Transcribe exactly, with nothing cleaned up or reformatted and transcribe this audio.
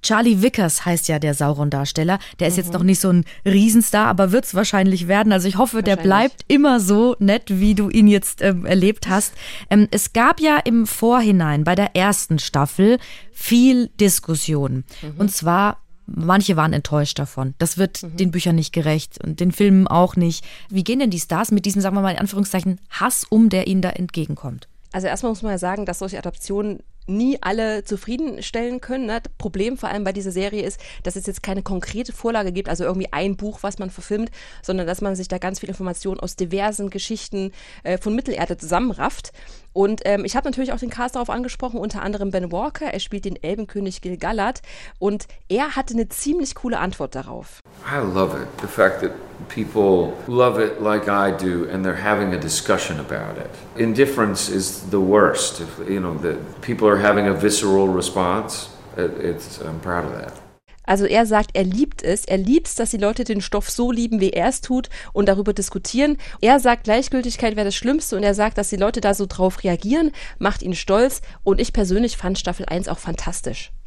Charlie Vickers heißt ja der Sauron-Darsteller. Der ist mhm. jetzt noch nicht so ein Riesenstar, aber wird es wahrscheinlich werden. Also ich hoffe, der bleibt immer so nett, wie du ihn jetzt ähm, erlebt hast. Ähm, es gab ja im Vorhinein bei der ersten Staffel viel Diskussion. Mhm. Und zwar, manche waren enttäuscht davon. Das wird mhm. den Büchern nicht gerecht und den Filmen auch nicht. Wie gehen denn die Stars mit diesem, sagen wir mal in Anführungszeichen, Hass um, der ihnen da entgegenkommt? Also erstmal muss man ja sagen, dass solche Adaptionen nie alle zufriedenstellen können. Ne? Das Problem vor allem bei dieser Serie ist, dass es jetzt keine konkrete Vorlage gibt, also irgendwie ein Buch, was man verfilmt, sondern dass man sich da ganz viel Informationen aus diversen Geschichten äh, von Mittelerde zusammenrafft. Und ähm, ich habe natürlich auch den Cast darauf angesprochen, unter anderem Ben Walker, er spielt den Elbenkönig Gil-galad und er hatte eine ziemlich coole Antwort darauf. I love it, the fact that people love it like I do and they're having a discussion about it. Indifference is the worst. If, you know, the people are having a visceral response. It, it's, I'm proud of that. Also er sagt, er liebt es. Er liebt es, dass die Leute den Stoff so lieben, wie er es tut und darüber diskutieren. Er sagt, Gleichgültigkeit wäre das Schlimmste und er sagt, dass die Leute da so drauf reagieren, macht ihn stolz. Und ich persönlich fand Staffel eins auch fantastisch.